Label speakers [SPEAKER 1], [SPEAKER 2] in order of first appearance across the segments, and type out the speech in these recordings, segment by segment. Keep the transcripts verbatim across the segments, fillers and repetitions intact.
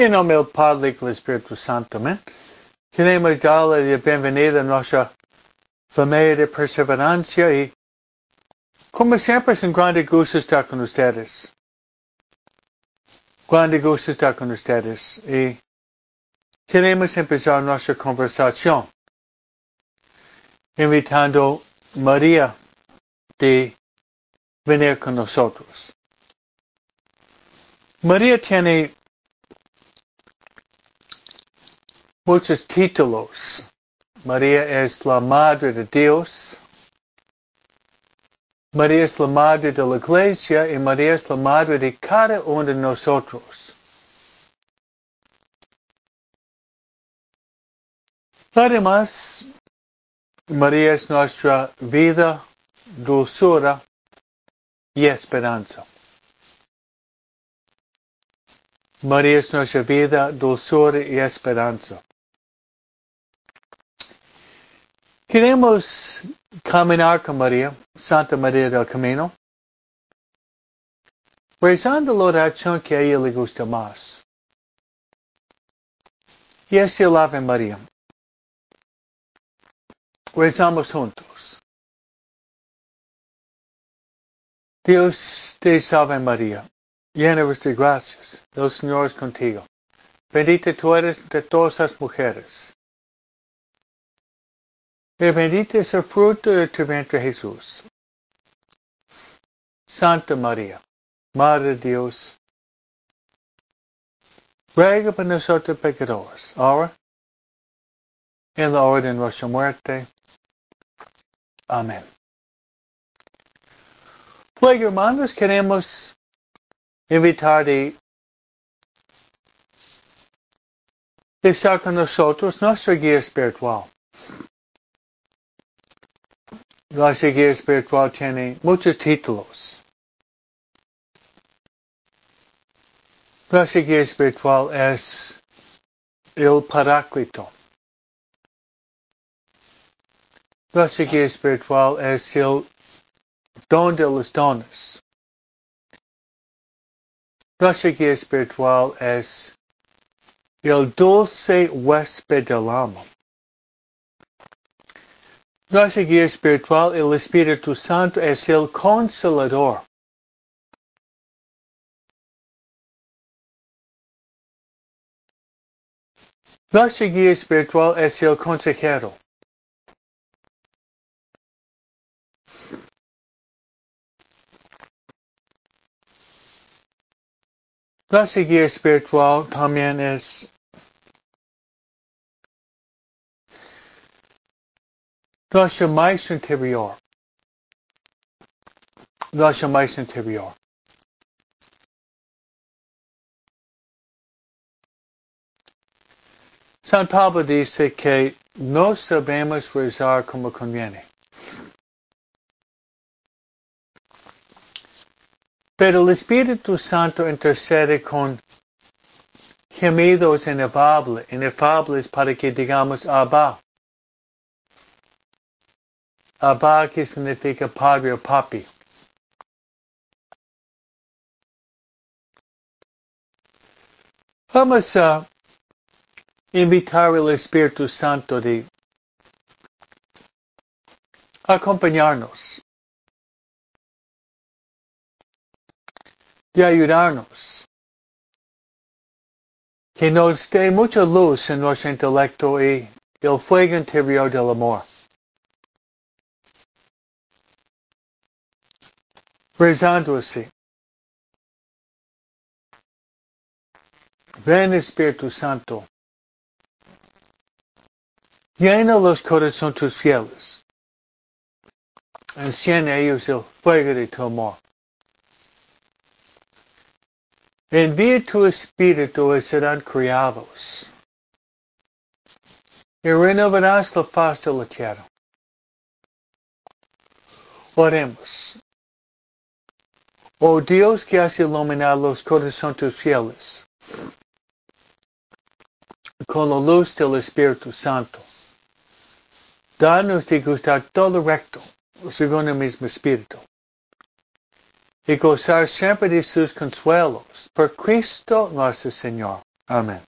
[SPEAKER 1] En nombre del Padre y del Espíritu Santo, amén. Queremos darle la bienvenida a nuestra familia de perseverancia y, como siempre, es un grande gusto estar con ustedes. Grande gusto estar con ustedes. Y queremos empezar nuestra conversación invitando a María de venir con nosotros. María tiene muchos títulos. María es la Madre de Dios. María es la Madre de la Iglesia y María es la Madre de cada uno de nosotros. Además, María es nuestra vida, dulzura y esperanza. María es nuestra vida, dulzura y esperanza. Queremos caminar con María, Santa María del Camino, rezando la oración que a ella le gusta más. Y es el Ave María. Rezamos juntos. Dios te salve María, llena eres de gracias, el Señor es contigo. Bendita tú eres entre todas las mujeres. Y bendito es el fruto de tu vientre Jesús. Santa María, Madre de Dios, ruega por nosotros pecadores, ahora en la hora de nuestra muerte. Amén. Luego, hermanos, queremos invitar de estar con nosotros nuestra guía espiritual. Nuestra guía espiritual tiene muchos títulos. Nuestra guía espiritual es el Paráclito. Nuestra guía espiritual es el don de los dones. Nuestra guía espiritual es el dulce huésped del alma. Nuestra guía espiritual, el Espíritu Santo, es el consolador. Nuestra guía espiritual es el consejero. Nuestra guía espiritual también es nuestro maestro interior. Nuestro maestro interior. San Pablo dice que no sabemos rezar como conviene. Pero el Espíritu Santo intercede con gemidos inefables, inefables para que digamos Abba. Abba, que significa padre o papi. Vamos a invitar al Espíritu Santo de acompañarnos, de ayudarnos, que nos dé mucha luz en nuestro intelecto y el fuego interior del amor. Rezando así. Ven Espíritu Santo, llena los corazones tus fieles, enciende ellos el fuego de tu amor. Envía tu Espíritu y serán criados, y renovarás la faz de la tierra. Oremos. Oh Dios que has iluminado los corazones tus fieles, con la luz del Espíritu Santo, danos de gustar todo recto, según el mismo Espíritu, y gozar siempre de sus consuelos, por Cristo nuestro Señor. Amén.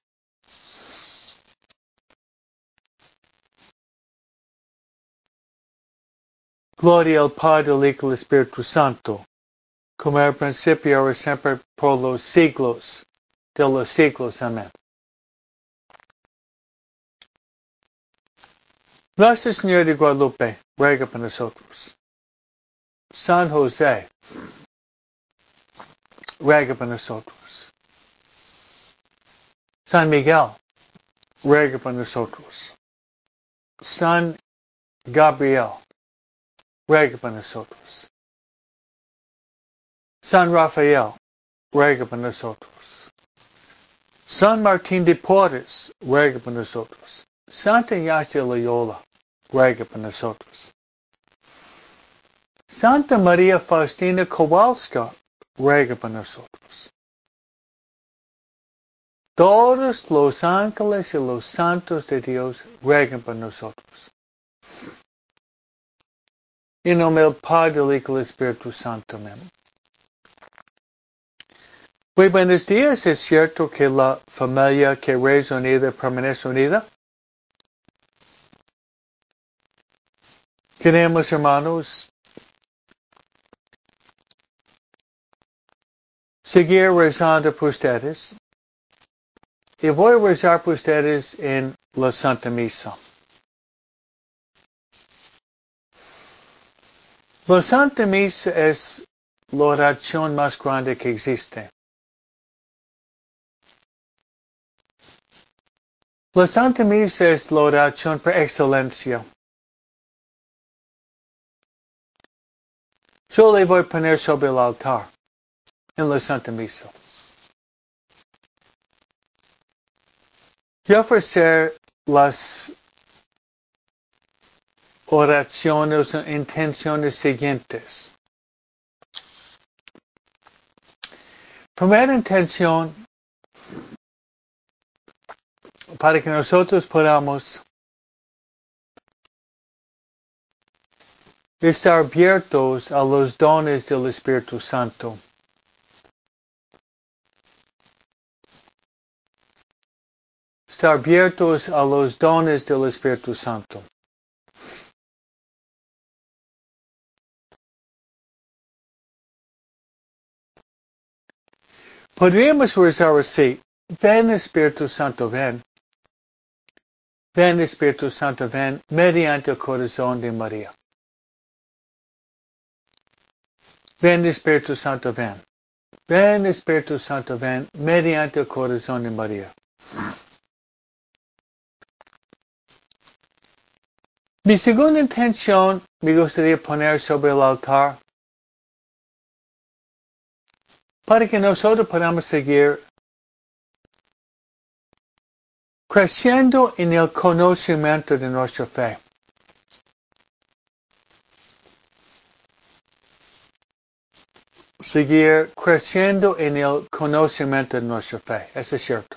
[SPEAKER 1] Gloria al Padre, al Hijo y al Espíritu Santo, como era al principio, ahora y siempre, por los siglos de los siglos. Amén. Nuestra Señora de Guadalupe, ruega por nosotros. San José, ruega por nosotros. San Miguel, ruega por nosotros. San Gabriel, ruega por nosotros. San Rafael, ruega por nosotros. San Martín de Porres, ruega por nosotros. Santa Ignacia de Loyola, ruega por nosotros. Santa María Faustina Kowalska, ruega por nosotros. Todos los ángeles y los santos de Dios ruegan por nosotros. En nombre del Padre, del Hijo y del Espíritu Santo. Amén. Muy buenos días. Es cierto que la familia que reza unida permanece unida. Queremos, hermanos, seguir rezando por ustedes. Y voy a rezar por ustedes en la Santa Misa. La Santa Misa es la oración más grande que existe. La Santa Misa es la oración por excelencia. Yo le voy a poner sobre el altar en la Santa Misa. Y ofrecer las oraciones e intenciones siguientes. Primera intención, para que nosotros podamos estar abiertos a los dones del Espíritu Santo. Estar abiertos a los dones del Espíritu Santo. Podríamos rezar así: ven Espíritu Santo, ven. Ven Espíritu Santo, ven mediante el corazón de María. Ven Espíritu Santo, ven. Ven Espíritu Santo, ven mediante el corazón de María. Mi segunda intención me gustaría poner sobre el altar para que nosotros podamos seguir creciendo en el conocimiento de nuestra fe. Seguir creciendo en el conocimiento de nuestra fe. Eso es cierto.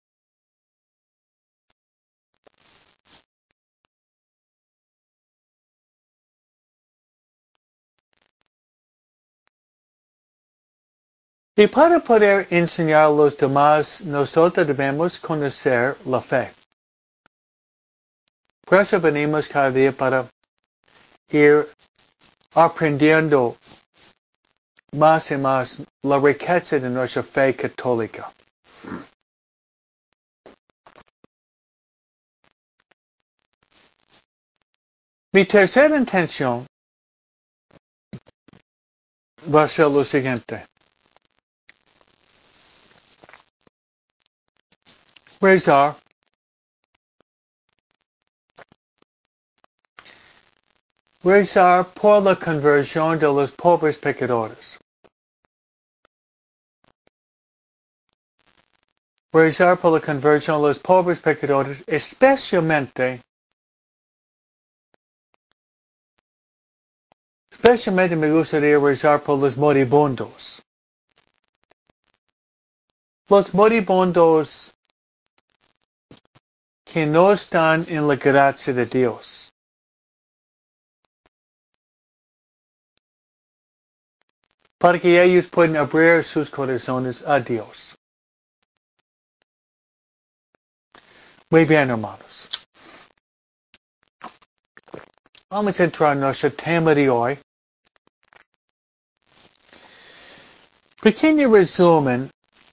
[SPEAKER 1] Y para poder enseñar a los demás, nosotros debemos conocer la fe. Por eso venimos cada día para ir aprendiendo más y más la riqueza de nuestra fe católica. Mi tercera intención va a ser lo siguiente: rezar rezar por la conversión de los pobres pecadores. Rezar por la conversión de los pobres pecadores, especialmente, especialmente me gustaría rezar por los moribundos. Los moribundos que no están en la gracia de Dios. Para que ellos puedan abrir sus corazones a Dios. Muy bien, hermanos. Vamos a entrar en nuestro tema de hoy. Pequeño resumen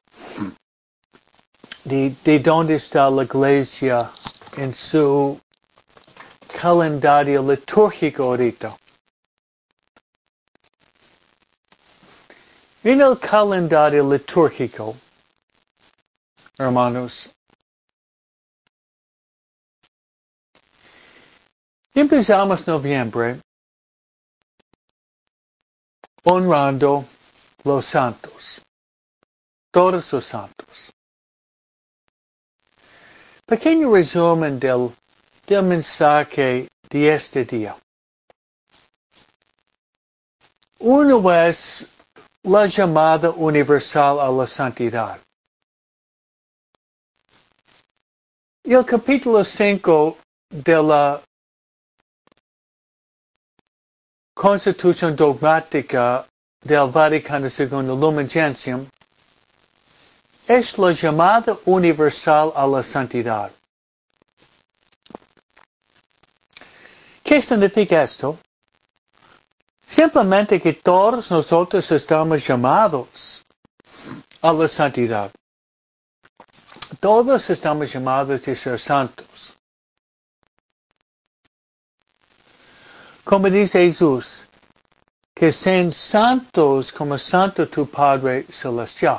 [SPEAKER 1] de, de dónde está la iglesia en su calendario litúrgico ahorita. En el calendario litúrgico, hermanos, empezamos noviembre honrando los santos, todos los santos. Pequeño resumen del, del mensaje de este día. Uno es la llamada universal a la santidad. Y el capítulo cinco de la Constitución Dogmática del Vaticano segundo Lumen Gentium es la llamada universal a la santidad. ¿Qué significa esto? Simplemente que todos nosotros estamos llamados a la santidad. Todos estamos llamados a ser santos. Como dice Jesús, que sean santos como santo tu Padre Celestial.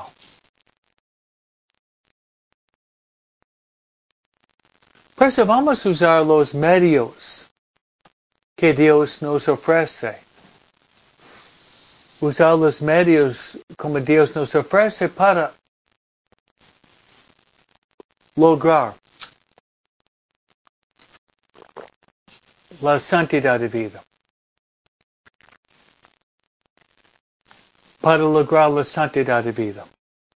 [SPEAKER 1] Por eso vamos a usar los medios que Dios nos ofrece. Usar los medios como Dios nos ofrece para lograr la santidad de vida. Para lograr la santidad de vida.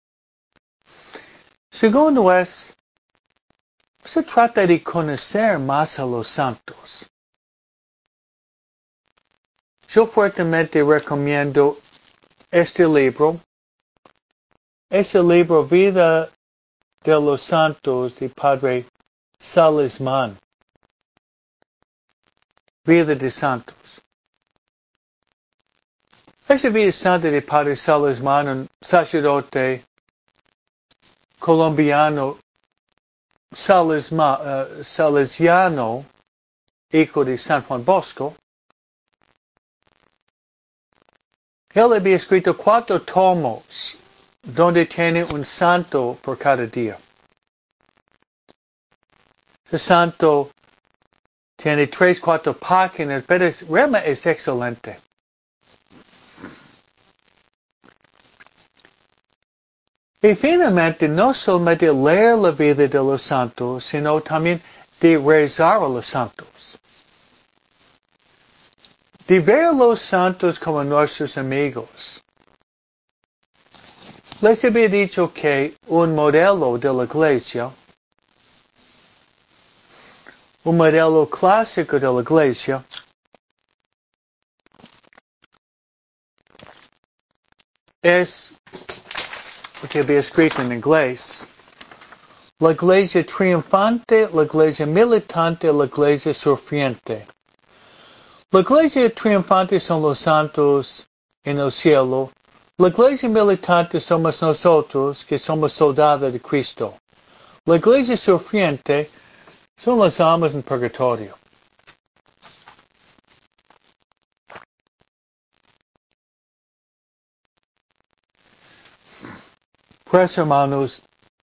[SPEAKER 1] Segundo es, se trata de conocer más a los santos. Yo fuertemente recomiendo este libro. Es el libro Vida de los Santos de Padre Salesman. Vida de Santos. Esa vida santa de Padre Salesman, un sacerdote colombiano, Salesma, uh, salesiano, hijo de San Juan Bosco. Él había escrito cuatro tomos donde tiene un santo por cada día. El santo tiene tres, cuatro páginas, pero es, realmente es excelente. Y finalmente, no solamente leer la vida de los santos, sino también de rezar a los santos. De ver a los santos como nuestros amigos. Les había dicho que un modelo de la iglesia, un modelo clásico de la iglesia, es lo que había escrito en inglés, la iglesia triunfante, la iglesia militante, la iglesia sufriente. La iglesia triunfante son los santos en el cielo. La iglesia militante somos nosotros, que somos soldados de Cristo. La iglesia sufriente son las almas en purgatorio. Pues, hermanos,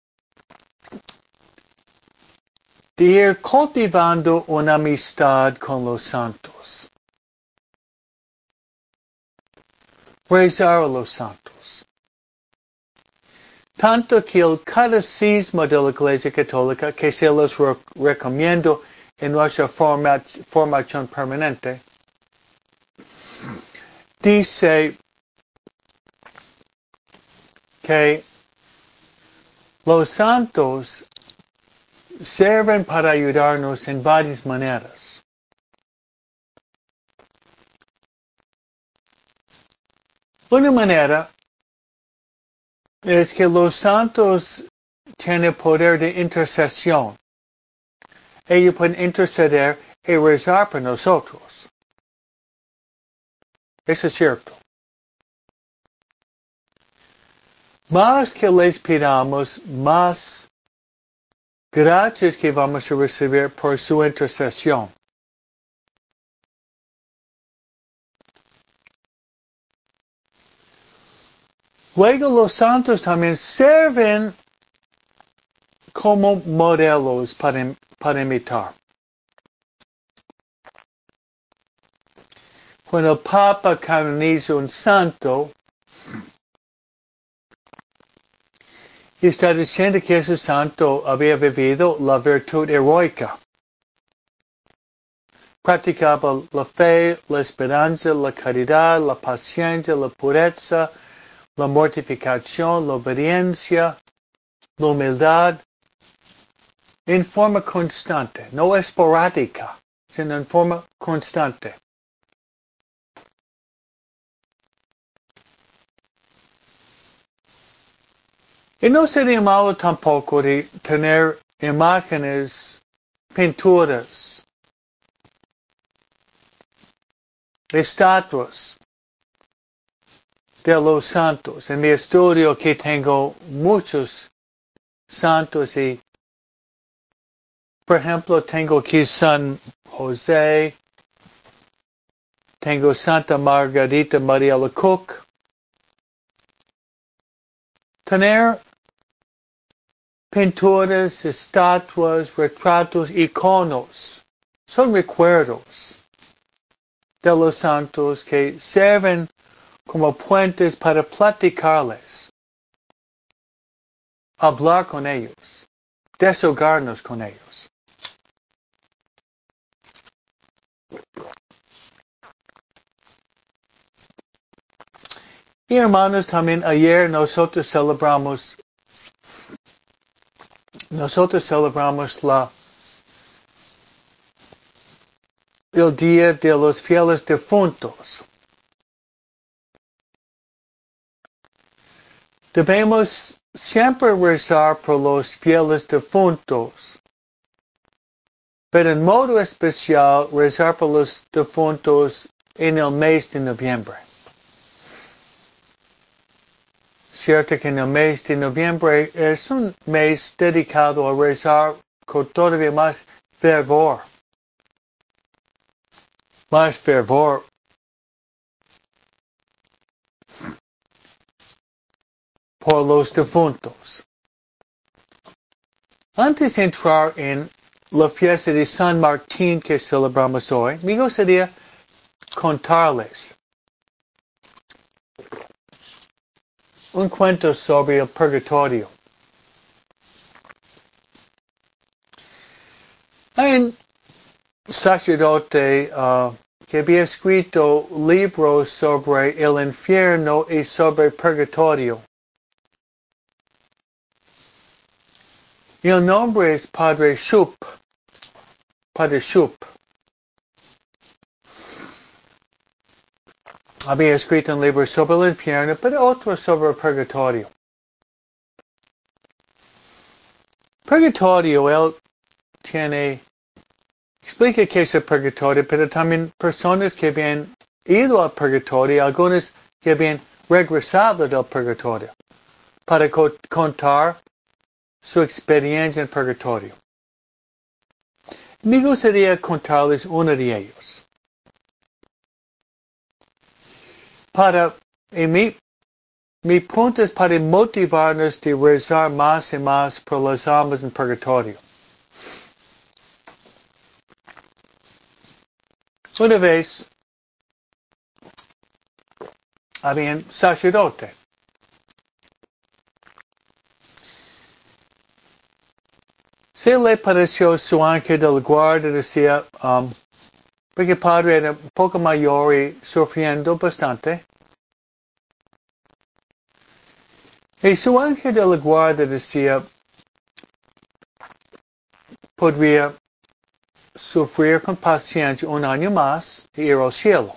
[SPEAKER 1] de ir cultivando una amistad con los santos. Rezar a los santos. Tanto que el catecismo de la Iglesia Católica, que se los re recomiendo en nuestra forma formación permanente, dice que los santos sirven para ayudarnos en varias maneras. Una manera es que los santos tienen poder de intercesión. Ellos pueden interceder y rezar por nosotros. Eso es cierto. Más que les pidamos, más gracias que vamos a recibir por su intercesión. Luego los santos también sirven como modelos para, para imitar. Cuando el Papa canoniza un santo, está diciendo que ese santo había vivido la virtud heroica. Practicaba la fe, la esperanza, la caridad, la paciencia, la pureza, la mortificación, la obediencia, la humildad, en forma constante, no esporádica, sino en forma constante. Y no sería malo tampoco de tener imágenes, pinturas, estatuas de los santos. En mi estudio aquí tengo muchos santos y, por ejemplo, tengo aquí San José, tengo Santa Margarita María Alacoque. Tener pinturas, estatuas, retratos, iconos, son recuerdos de los santos que sirven como puentes para platicarles, hablar con ellos, desahogarnos con ellos. Y hermanos, también ayer nosotros celebramos, nosotros celebramos la, el Día de los Fieles Difuntos. Debemos siempre rezar por los fieles difuntos, pero en modo especial rezar por los difuntos en el mes de noviembre. Cierto que en el mes de noviembre es un mes dedicado a rezar con todavía más fervor. Más fervor. Por los difuntos. Antes de entrar en la fiesta de San Martín que celebramos hoy, me gustaría contarles un cuento sobre el purgatorio. Hay un sacerdote uh, que había escrito libros sobre el infierno y sobre el purgatorio. Y el nombre es Padre Schupp. Padre Schupp. Había escrito un libro sobre el infierno, pero otro sobre el purgatorio. Purgatorio, él tiene, explica qué es el purgatorio, pero también personas que habían ido al purgatorio, algunos que habían regresado del purgatorio, para co contar su experiencia en purgatorio. Me gustaría contarles uno de ellos. Para, y mi, mi punto es para motivarnos de rezar más y más por las almas en purgatorio. Una vez había un sacerdote. Se le pareció su ángel del guarda, decía, um, porque el padre era un poco mayor y sufriendo bastante. Y su ángel de la guarda decía, podría sufrir con paciencia un año más y ir al cielo.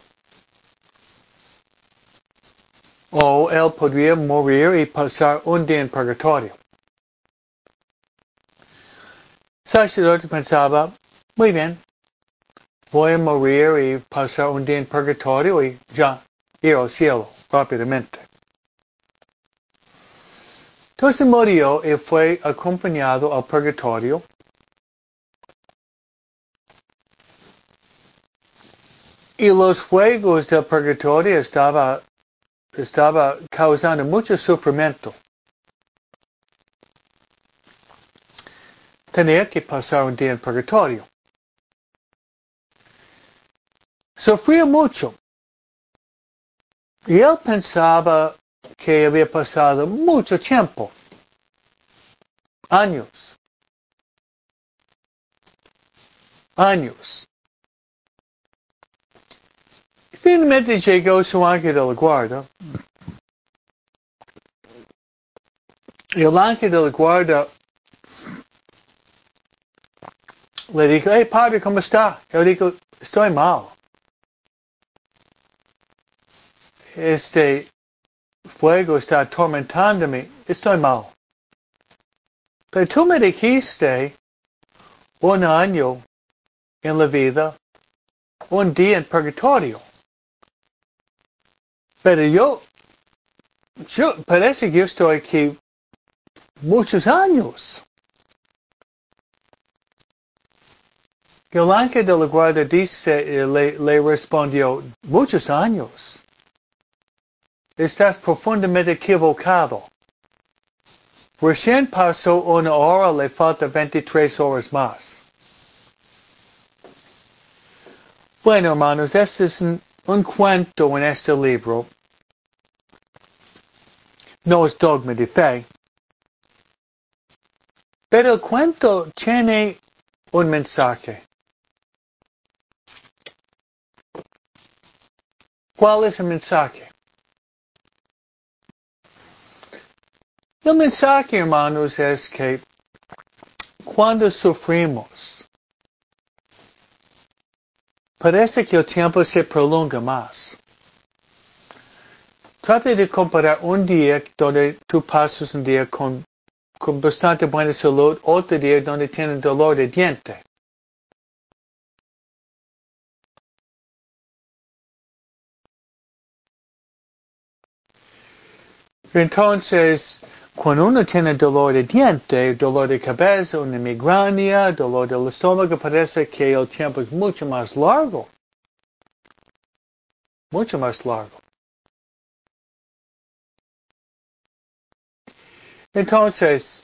[SPEAKER 1] O él podría morir y pasar un día en purgatorio. El sacerdote pensaba, Muy bien. Voy a morir y pasar un día en purgatorio y ya ir al cielo rápidamente. Entonces murió y fue acompañado al purgatorio. Y los fuegos del purgatorio estaba, estaba causando mucho sufrimiento. Tenía que pasar un día en purgatorio. Sufría mucho. Y él pensaba que había pasado mucho tiempo. Años. Años. Y finalmente llegó su ángel de la guarda. Y el ángel de la guarda le dijo, hey padre, ¿cómo está? Él dijo, estoy mal. Este fuego está atormentándome. Estoy mal. Pero tú me dijiste un año en la vida, un día en purgatorio. Pero yo, yo, parece que yo estoy aquí muchos años. El ángel de la guardia dice, le, le respondió, muchos años. Estás profundamente equivocado. Recién pasó una hora, le falta veintitrés horas más. Bueno, hermanos, este es un, un cuento en este libro. No es dogma de fe. Pero el cuento tiene un mensaje. ¿Cuál es el mensaje? El mensaje, hermanos, es que cuando sufrimos, parece que el tiempo se prolonga más. Trata de comparar un día donde tú pasas un día con, con bastante buena salud, otro día donde tienes dolor de diente. Entonces, cuando uno tiene dolor de diente, dolor de cabeza, una migraña, dolor del estómago, parece que el tiempo es mucho más largo. Mucho más largo. Entonces,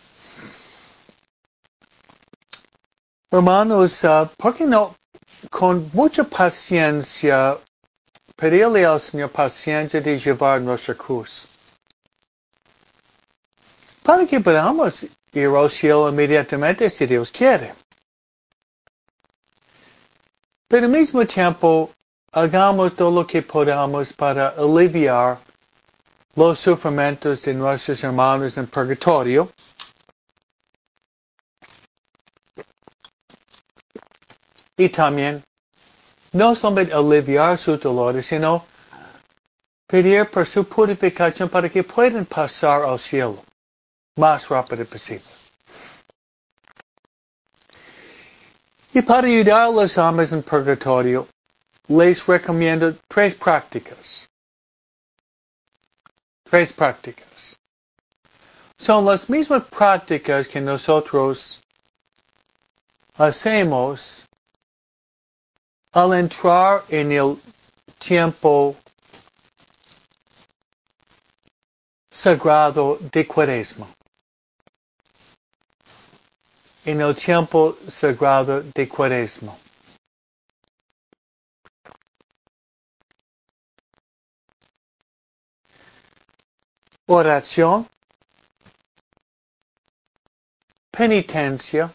[SPEAKER 1] hermanos, uh, ¿por qué no con mucha paciencia pedirle al Señor paciencia de llevar nuestra cruz? Para que podamos ir al cielo inmediatamente si Dios quiere. Pero al mismo tiempo, hagamos todo lo que podamos para aliviar los sufrimientos de nuestros hermanos en purgatorio. Y también, no solamente aliviar sus dolores, sino pedir por su purificación para que puedan pasar al cielo más rápido posible. Y para ayudar a los almas en purgatorio, les recomiendo tres prácticas. Tres prácticas. Son las mismas prácticas que nosotros hacemos al entrar en el tiempo sagrado de Cuaresma. En el tiempo sagrado de Cuaresma. Oración, penitencia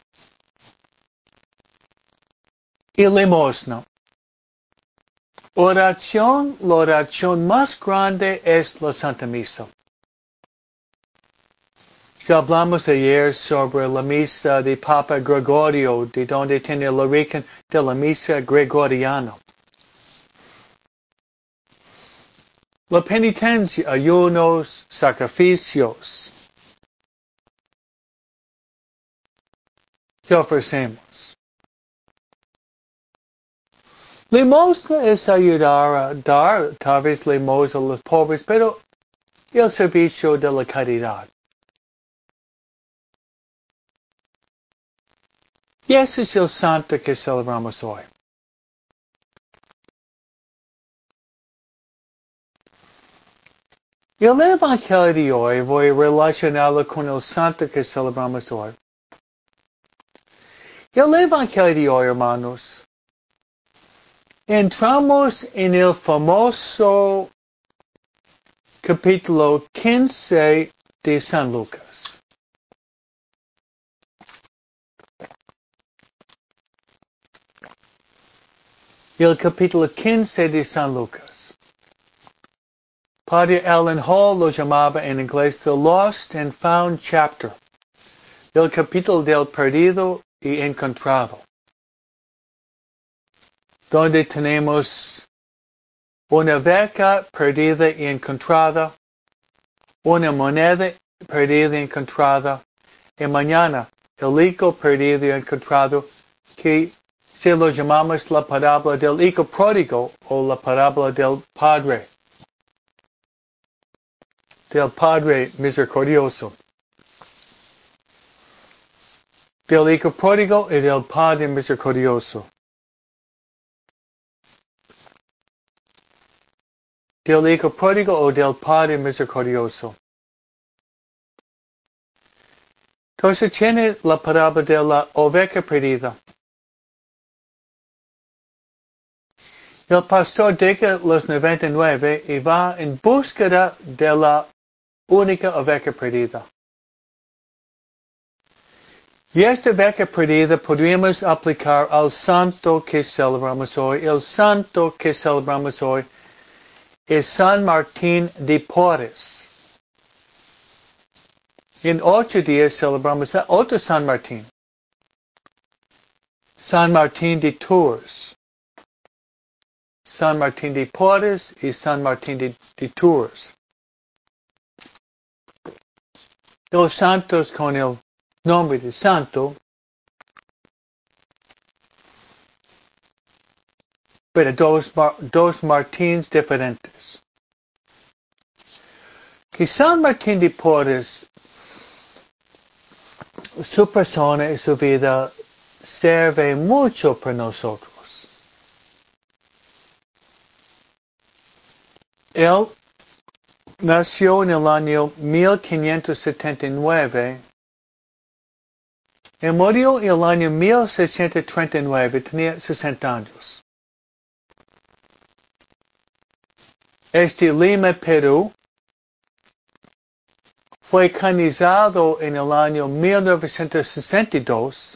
[SPEAKER 1] y limosna. Oración, la oración más grande es la Santa Misa. Ya hablamos ayer sobre la misa de Papa Gregorio, de donde tiene el origen de la misa gregoriana. La penitencia, ayunos, sacrificios que ofrecemos. Limosna es ayudar a dar, tal vez limosna a los pobres, pero el servicio de la caridad. Y ese es el santo que celebramos hoy. El Evangelio de hoy voy a relacionarlo con el santo que celebramos hoy. El Evangelio de hoy, hermanos, entramos en el famoso capítulo quince de San Lucas. El capítulo quince de San Lucas. Padre Alan Hall lo llamaba en inglés The Lost and Found Chapter. El capítulo del perdido y encontrado. Donde tenemos una beca perdida y encontrada, una moneda perdida y encontrada, y mañana el hijo perdido y encontrado, que se lo llamamos la parábola del hijo pródigo o la parábola del padre, del padre misericordioso, del hijo pródigo y del padre misericordioso. Del hijo pródigo o del padre misericordioso. Entonces tiene la parábola de la oveja perdida. El pastor deja los noventa y nueve y va en búsqueda de la única oveja perdida. Y esta oveja perdida podríamos aplicar al santo que celebramos hoy. El santo que celebramos hoy es San Martín de Porres. En ocho días celebramos a otro San Martín. San Martín de Tours. San Martín de Porres y San Martín de, de Tours. Dos santos con el nombre de santo, pero dos, dos Martins diferentes. Que San Martín de Porres, su persona y su vida sirve mucho para nosotros. Él nació en el año mil quinientos setenta y nueve y murió en el año mil seiscientos treinta y nueve, tenía sesenta años. Es de Lima, Perú. Fue canonizado en el año mil novecientos sesenta y dos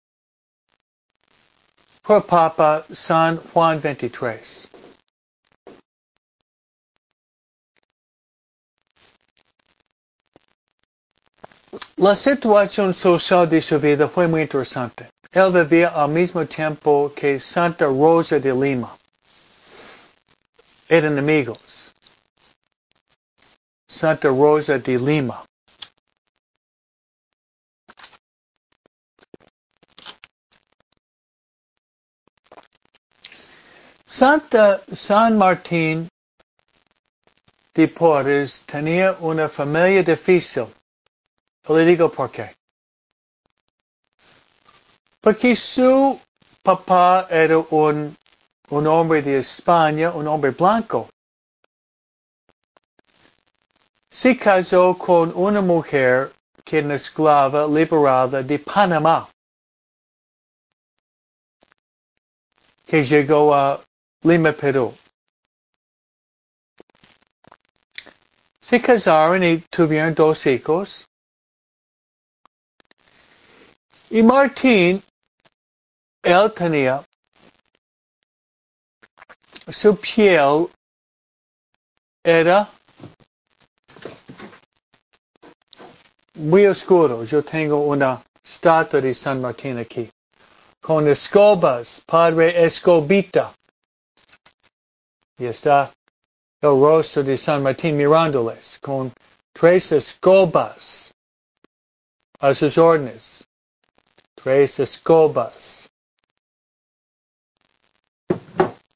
[SPEAKER 1] por Papa San Juan veintitrés. La situación social de su vida fue muy interesante. Él vivía al mismo tiempo que Santa Rosa de Lima. Eran amigos. Santa Rosa de Lima. Santa San Martín de Porres tenía una familia difícil. Le digo por qué. Porque su papá era un, un hombre de España, un hombre blanco. Se casó con una mujer que era una esclava liberada de Panamá, que llegó a Lima, Perú. Se casaron y tuvieron dos hijos. Y Martín, él tenía su piel era muy oscuro. Yo tengo una estatua de San Martín aquí. Con escobas, Padre Escobita. Y está el rostro de San Martín mirándoles, con tres escobas a sus órdenes. Tres escobas.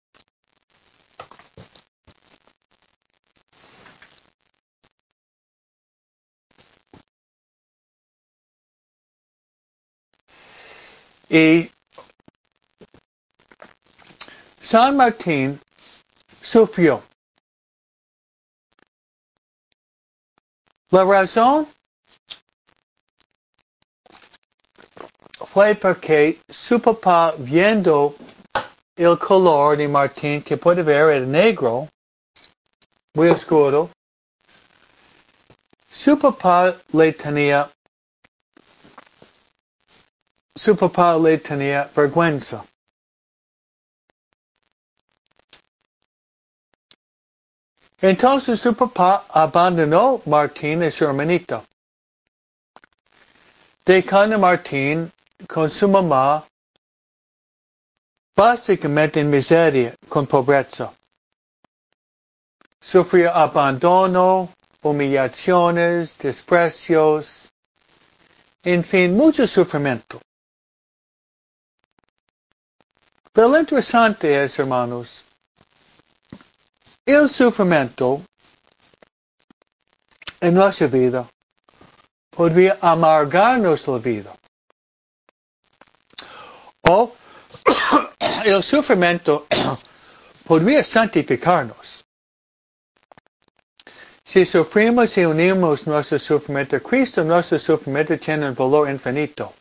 [SPEAKER 1] Y San Martín sufrió. La razón fue porque su papá, viendo el color de Martín, que puede ver era negro, muy oscuro, su papá le tenía, su papá le tenía vergüenza. Entonces su papá abandonó Martín y su hermanito, dejando a Martín con su mamá básicamente en miseria, con pobreza. Sufrió abandono, humillaciones, desprecios, en fin, mucho sufrimiento. Pero lo interesante es, hermanos, el sufrimiento en nuestra vida podría amargarnos la vida. O el sufrimiento podría santificarnos. Si sufrimos y unimos nuestro sufrimiento a Cristo, nuestro sufrimiento tiene un valor infinito.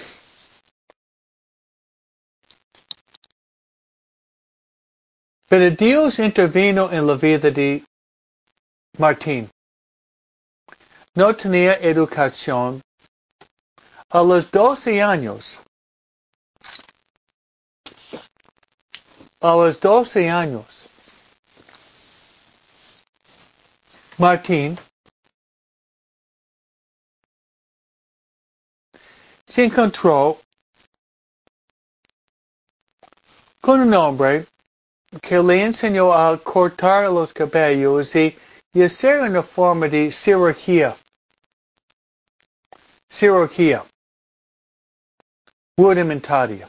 [SPEAKER 1] Pero Dios intervino en la vida de Martín. No tenía educación. A los doce años, a los doce años, Martín se encontró con un hombre que le enseñó a cortar los cabellos y, y hacer una forma de cirugía. Cirugía rudimentaria.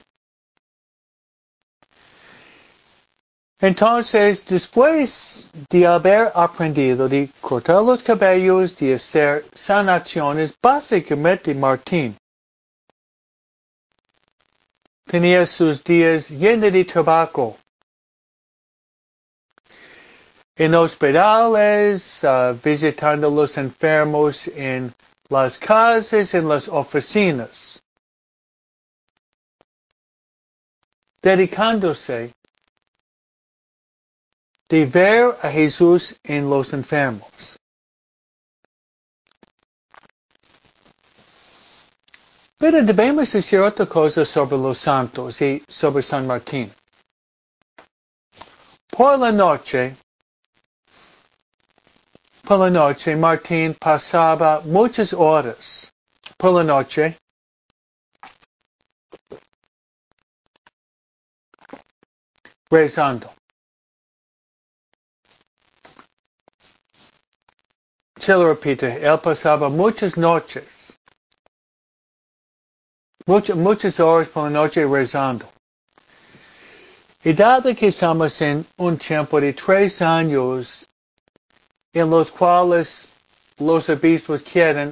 [SPEAKER 1] Entonces, después de haber aprendido de cortar los cabellos, de hacer sanaciones, básicamente Martín tenía sus días llenos de trabajo. En hospitales, uh, visitando a los enfermos en las casas, en las oficinas, dedicándose de ver a Jesús en los enfermos. Pero debemos decir otra cosa sobre los santos y sobre San Martín. Por la noche, por la noche, Martín pasaba muchas horas por la noche rezando. Se lo repito, él pasaba muchas noches, muchas, muchas horas por la noche rezando. Y dado que estamos en un tiempo de tres años en los cuales los obispos quieren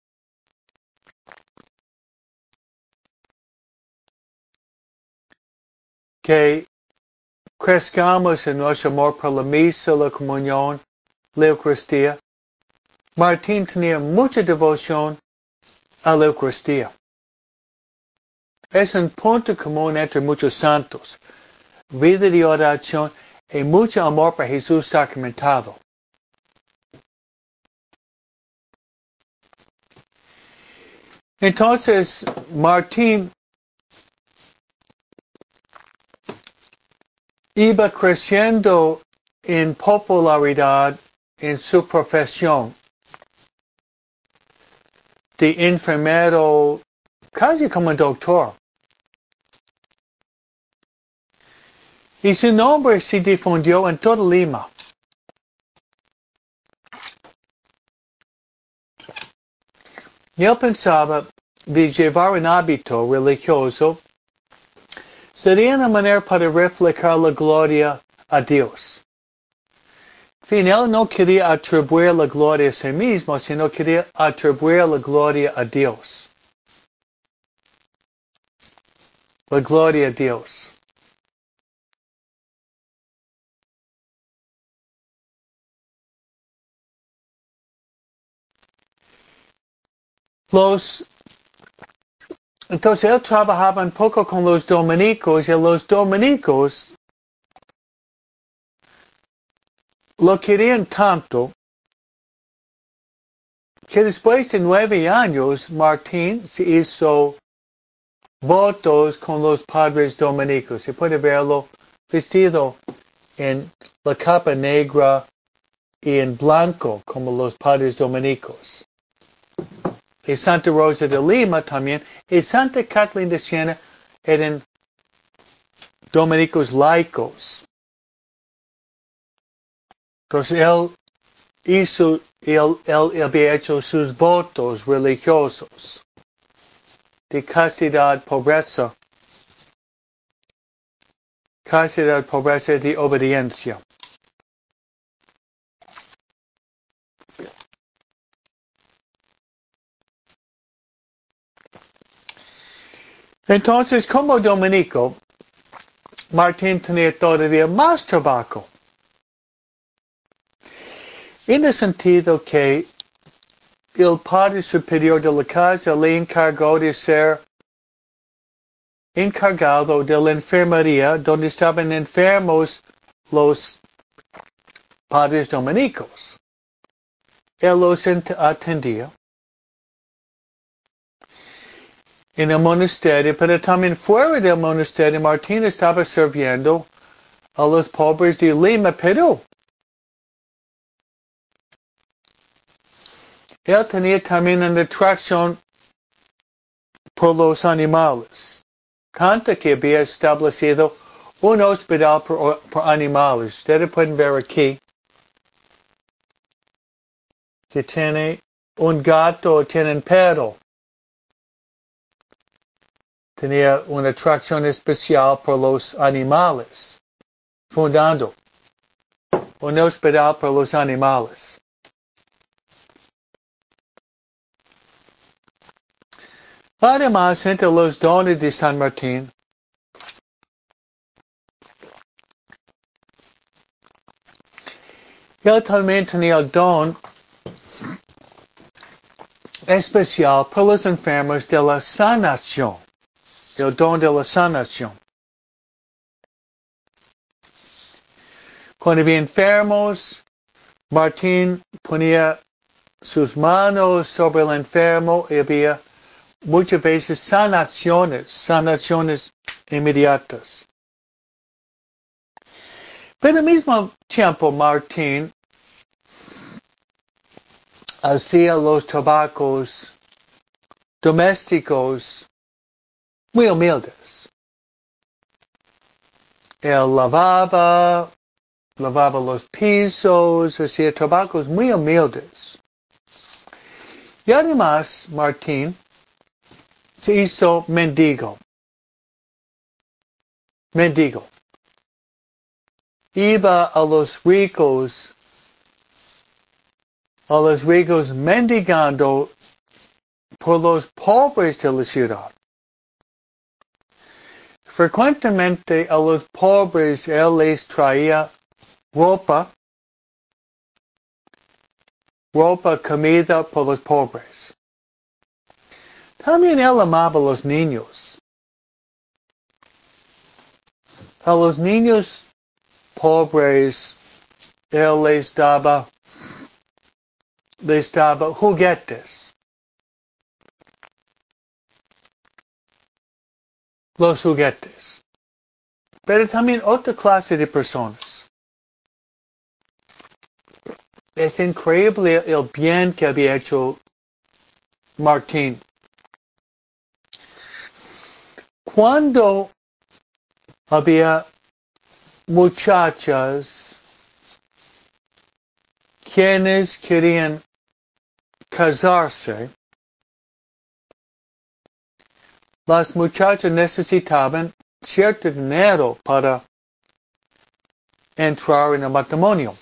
[SPEAKER 1] que crezcamos en nuestro amor por la misa, la comunión, la Eucaristía, Martín tenía mucha devoción a la Eucaristía. Es un punto común entre muchos santos, vida de oración y mucho amor por Jesús sacramentado. Entonces, Martín iba creciendo en popularidad en su profesión de enfermero, casi como doctor. Y su nombre se difundió en toda Lima. Y él pensaba de llevar un hábito religioso sería una manera para reflejar la gloria a Dios. En fin, él no quería atribuir la gloria a sí mismo, sino quería atribuir la gloria a Dios. La gloria a Dios. Los, entonces él trabajaba un poco con los dominicos y los dominicos lo querían tanto que después de nueve años Martín se hizo votos con los padres dominicos. Se puede verlo vestido en la capa negra y en blanco como los padres dominicos. Y Santa Rosa de Lima también, y Santa Catalina de Siena eran dominicos laicos. Entonces él hizo, él, él había hecho sus votos religiosos de castidad, pobreza, castidad, pobreza y de obediencia. Entonces, como dominico, Martín tenía todavía más trabajo. En el sentido que el padre superior de la casa le encargó de ser encargado de la enfermería donde estaban enfermos los padres dominicos. Él los atendía en el monasterio, pero también fuera del monasterio Martín estaba sirviendo a los pobres de Lima, Perú. Él tenía también una atracción por los animales. Canta que había establecido un hospital por, por animales. Ustedes pueden ver aquí que tiene un gato o tiene un perro. Tenía una atracción especial por los animales, fundando un hospital por los animales. Además, entre los dones de San Martín, él también tenía el don especial por los enfermos de la sanación, el don de la sanación. Cuando había enfermos, Martín ponía sus manos sobre el enfermo y había muchas veces sanaciones, sanaciones inmediatas. Pero al mismo tiempo Martín hacía los trabajos domésticos muy humildes. Él lavaba, lavaba los pisos, hacía trabajos muy humildes. Y además Martín se hizo mendigo. Mendigo. Iba a los ricos, a los ricos mendigando por los pobres de la ciudad. Frecuentemente a los pobres él les traía ropa, ropa, comida por los pobres. También él amaba a los niños. A los niños pobres él les daba, les daba juguetes. Los juguetes. Pero también otra clase de personas. Es increíble el bien que había hecho Martín. Cuando había muchachas quienes querían casarse, las muchachas necesitaban cierto dinero para entrar en el matrimonio.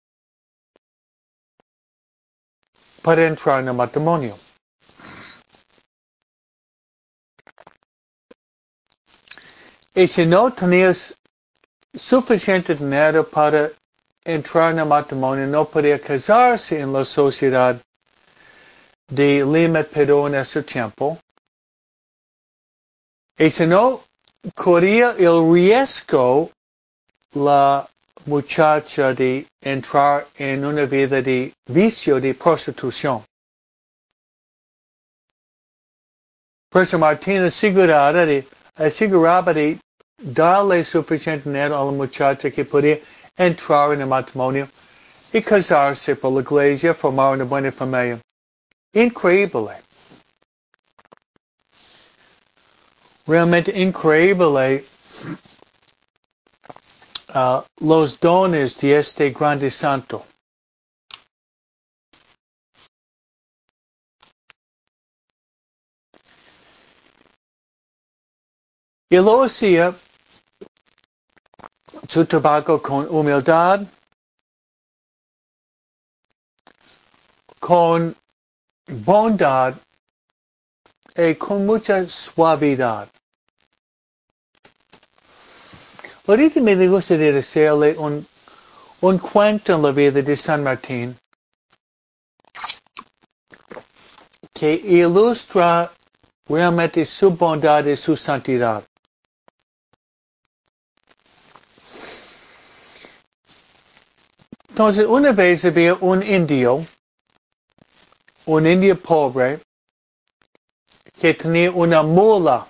[SPEAKER 1] Para entrar en el matrimonio. Y si no tenías suficiente dinero para entrar en el matrimonio, no podía casarse en la sociedad de Lima, Perú en ese tiempo. Y si no, corría el riesgo la muchacha de entrar en una vida de vicio, de prostitución. Por eso Martín aseguraba de, aseguraba de darle suficiente dinero a la muchacha que podía entrar en el matrimonio y casarse por la iglesia, formar una buena familia. Increíble. Realmente increíble uh, los dones de este grande santo. Y lo hacía su trabajo con humildad, con bondad y con mucha suavidad. Ahorita me gustaría hacerle un, un cuento en la vida de San Martín que ilustra realmente su bondad y su santidad. Entonces, una vez había un indio, un indio pobre, que tenía una mula.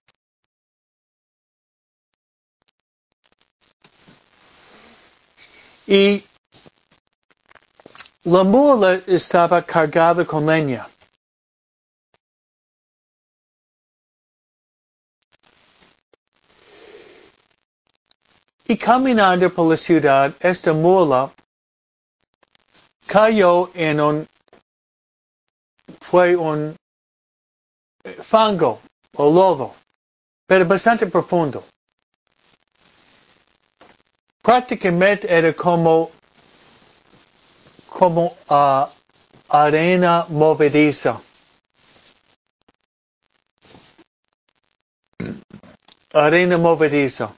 [SPEAKER 1] Y la mula estaba cargada con leña. Y caminando por la ciudad, esta mula cayó en un, fue un fango o lodo, pero bastante profundo. Prácticamente era como, como uh, arena movediza. Arena movediza.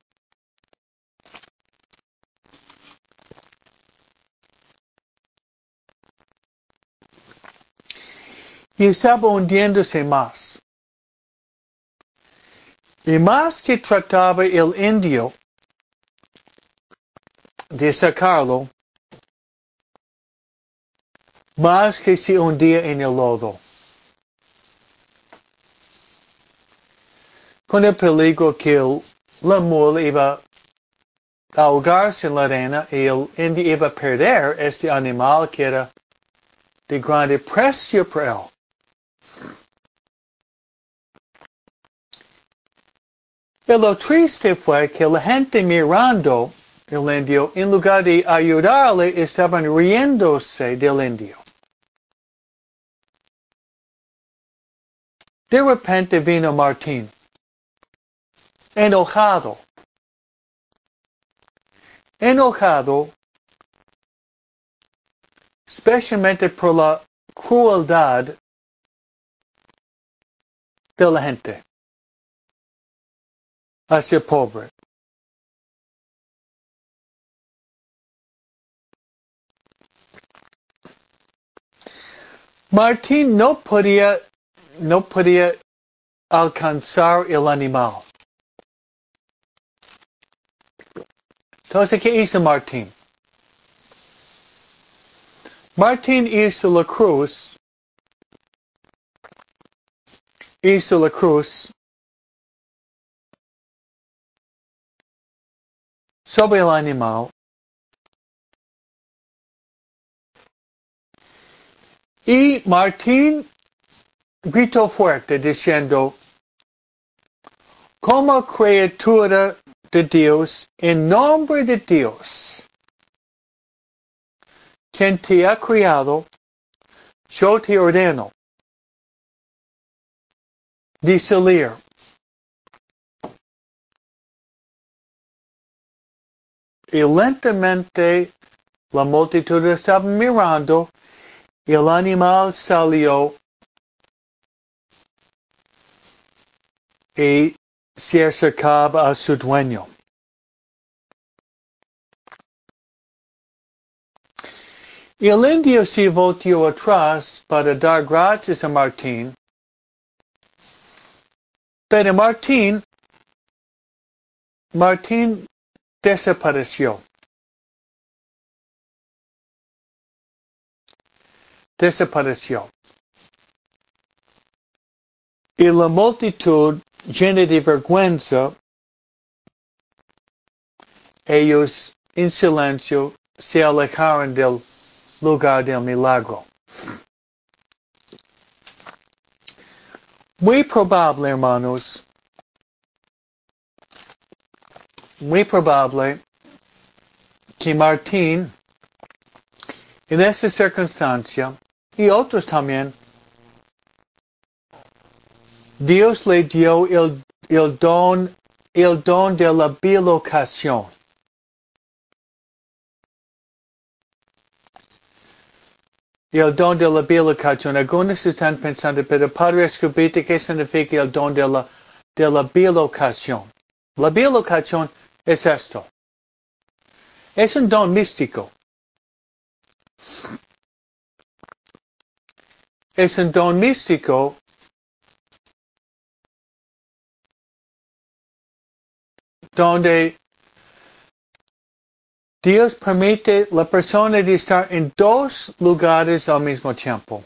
[SPEAKER 1] Y estaba hundiéndose más. Y más que trataba el indio de sacarlo, más que se hundía en el lodo. Con el peligro que el, la mula iba a ahogarse en la arena y el indio iba a perder este animal que era de grande precio para él. Y lo triste fue que la gente mirando el indio, en lugar de ayudarle, estaban riéndose del indio. De repente vino Martín, enojado, enojado, especialmente por la crueldad de la gente hacia el pobre. Martín no podía, no podía alcanzar el animal. Entonces, ¿qué hizo Martín? Martín hizo la cruz, hizo la cruz sobre el animal y Martín gritó fuerte diciendo, como criatura de Dios, en nombre de Dios, quien te ha criado, yo te ordeno de salir. Y lentamente la multitud estaba mirando y el animal salió y se acercaba a su dueño. Y el indio se volteó atrás para dar gracias a Martín, pero Martín, Martín desapareció. Desapareció. Y la multitud, llena de vergüenza, ellos en silencio se alejaron del lugar del milagro. Muy probable, hermanos, muy probable que Martín, en esta circunstancia, y otros también, Dios le dio el, el don, el don de la bilocación. El don de la bilocación. Algunos están pensando, pero Padre Escobita, ¿qué significa el don de la, de la bilocación? La bilocación es esto. Es un don místico. Es un don místico donde Dios permite la persona de estar en dos lugares al mismo tiempo.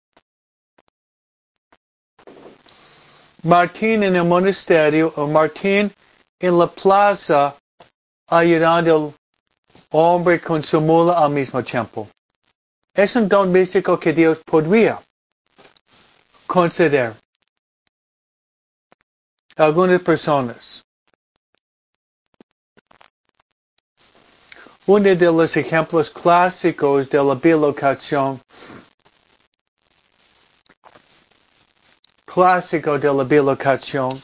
[SPEAKER 1] Martín en el monasterio o Martín en la plaza ayudando al hombre con su mula al mismo tiempo. Es un don místico que Dios podría conceder a algunas personas. Uno de los ejemplos clásicos de la bilocación, clásico de la bilocación,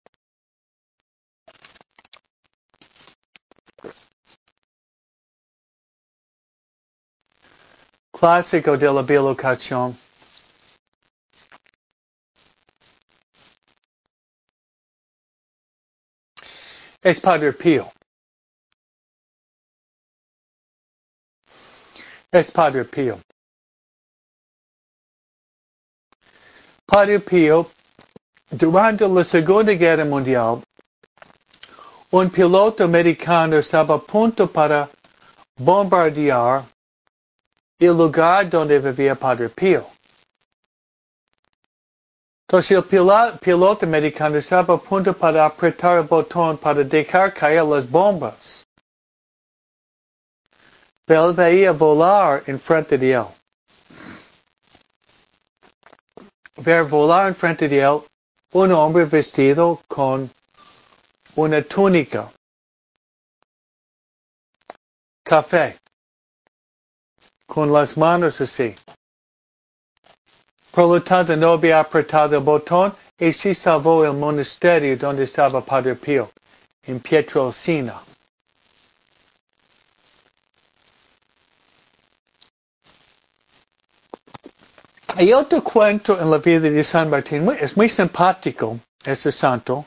[SPEAKER 1] clásico de la bilocación, es Padre Pío. Es Padre Pío. Padre Pío, durante la Segunda Guerra Mundial, un piloto americano estaba a punto para bombardear el lugar donde vivía Padre Pío. Entonces el piloto americano estaba a punto para apretar el botón para dejar caer las bombas. Pero él veía volar enfrente de él. Ver volar enfrente de él un hombre vestido con una túnica café, con las manos así. Por lo tanto, no había apretado el botón y se salvó el monasterio donde estaba Padre Pío, en Pietrelcina. Hay otro cuento en la vida de San Martín, es muy simpático ese santo.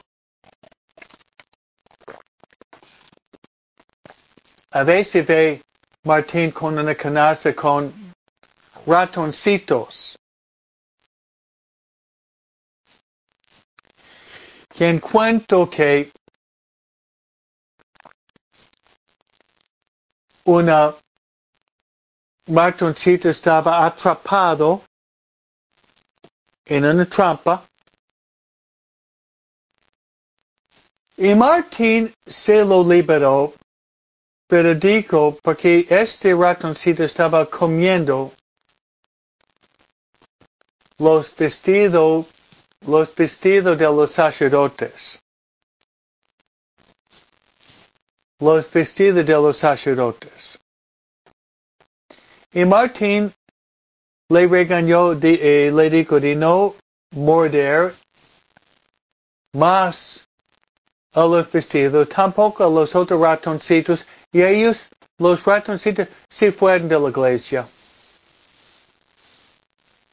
[SPEAKER 1] A veces ve Martín con una canasta con ratoncitos. Quien cuento que una ratoncito estaba atrapado en una trampa y Martín se lo liberó, pero dijo porque este ratoncito estaba comiendo los vestidos, los vestidos de los sacerdotes. Los vestidos de los sacerdotes. Y Martín le regañó, de, eh, le dijo de no morder más a los vestidos, tampoco a los otros ratoncitos, y ellos, los ratoncitos, se fueron de la iglesia.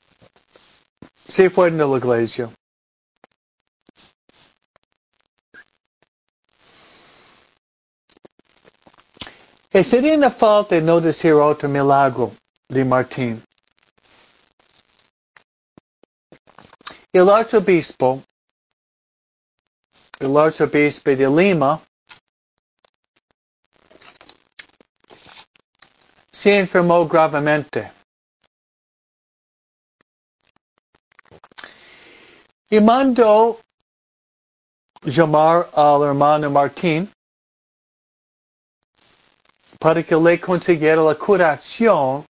[SPEAKER 1] Se fueron de la iglesia. Y sería una falta no decir otro milagro de Martín. El arzobispo, el arzobispo de Lima, se enfermó gravemente. Y mandó llamar al hermano Martín para que le consiguiera la curación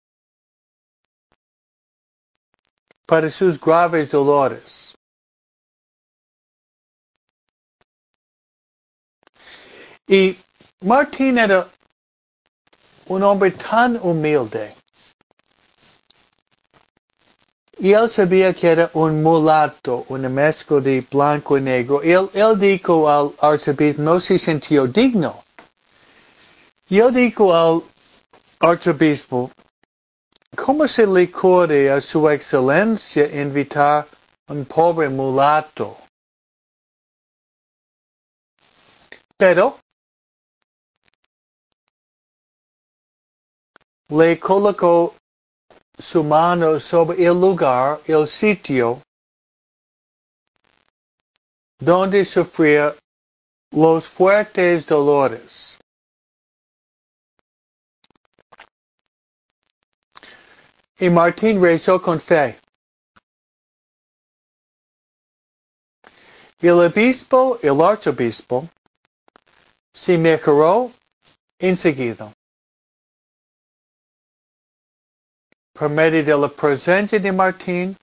[SPEAKER 1] para sus graves dolores. Y Martín era un hombre tan humilde. Y él sabía que era un mulato, una mezcla de blanco y negro. Él, él dijo al arzobispo, no se sintió digno. Y él dijo al arzobispo, ¿cómo se le ocurre a su excelencia invitar a un pobre mulato? Pero le colocó su mano sobre el lugar, el sitio, donde sufría los fuertes dolores. Y Martín rezó con fe. El obispo, el arzobispo, se mejoró enseguida. Por medio de la presencia de Martín,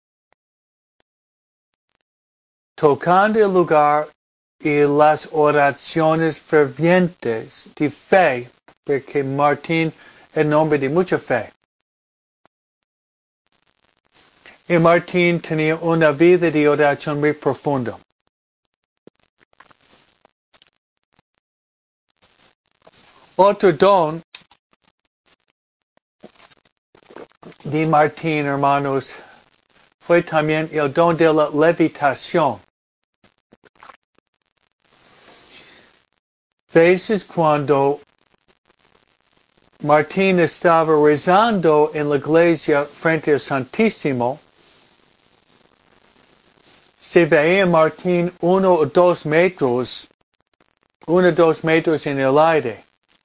[SPEAKER 1] tocando el lugar y las oraciones fervientes de fe, porque Martín es un hombre de mucha fe. Y Martín tenía una vida de oración muy profunda. Otro don de Martín, hermanos, fue también el don de la levitación. Veces cuando Martín estaba rezando en la iglesia frente al Santísimo, se veía Martín uno o dos metros, uno o dos metros en el aire.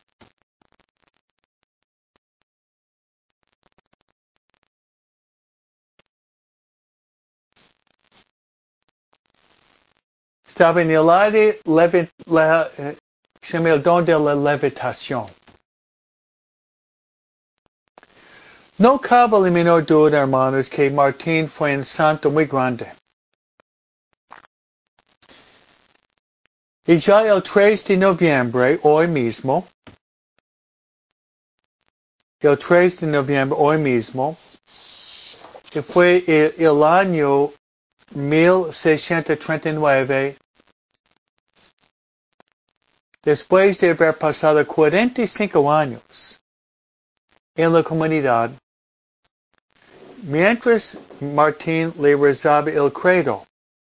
[SPEAKER 1] Estaba en el aire, levi, la, eh, se llama el don de la levitación. No cabe la menor duda, hermanos, que Martín fue un santo muy grande. Y ya el tres de noviembre, hoy mismo, el tres de noviembre, hoy mismo, que fue el, el año mil seiscientos treinta y nueve, después de haber pasado cuarenta y cinco años en la comunidad, mientras Martín le rezaba el credo,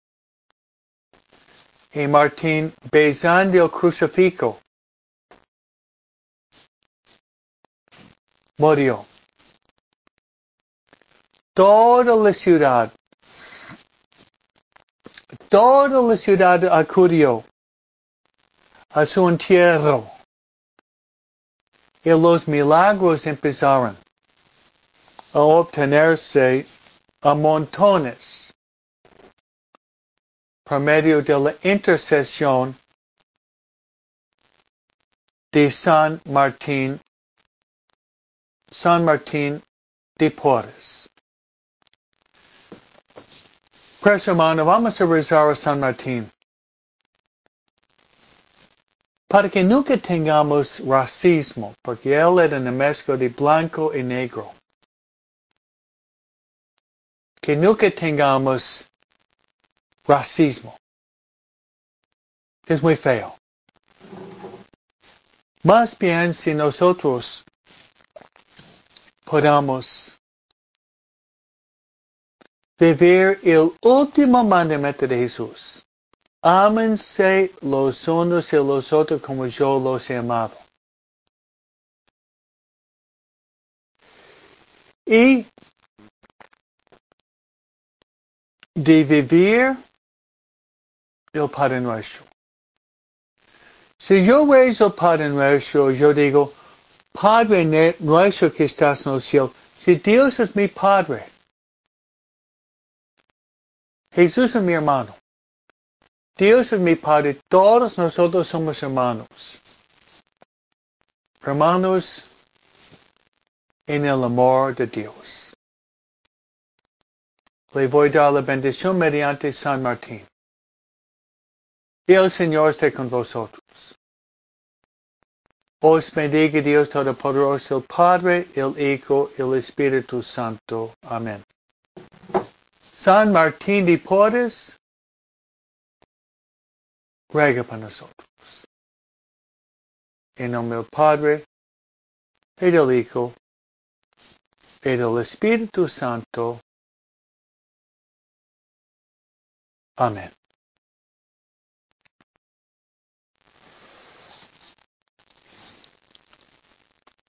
[SPEAKER 1] y Martín besando el crucifijo, murió. Toda la ciudad, toda la ciudad acudió a su entierro y los milagros empezaron a obtenerse a montones por medio de la intercesión de San Martín, San Martín de Porres. Pues hermano, vamos a rezar a San Martín para que nunca tengamos racismo, porque él era una mezcla de blanco y negro. Que nunca tengamos racismo. Es muy feo. Más bien si nosotros podamos vivir el último mandamiento de Jesús. Ámense los unos y los otros como yo los he amado. y de vivir el Padre Nuestro. Si yo rezo el Padre Nuestro, yo digo, Padre Nuestro que estás en el cielo, si Dios es mi Padre, Jesús es mi hermano, Dios es mi Padre, todos nosotros somos hermanos. Hermanos en el amor de Dios. Le voy a dar la bendición mediante San Martín. Y el Señor esté con vosotros. Os bendiga Dios Todopoderoso, el Padre, el Hijo y el Espíritu Santo. Amén. San Martín de Porres, ruega por nosotros. En nombre del Padre, y del Hijo, y del Espíritu Santo. Amén.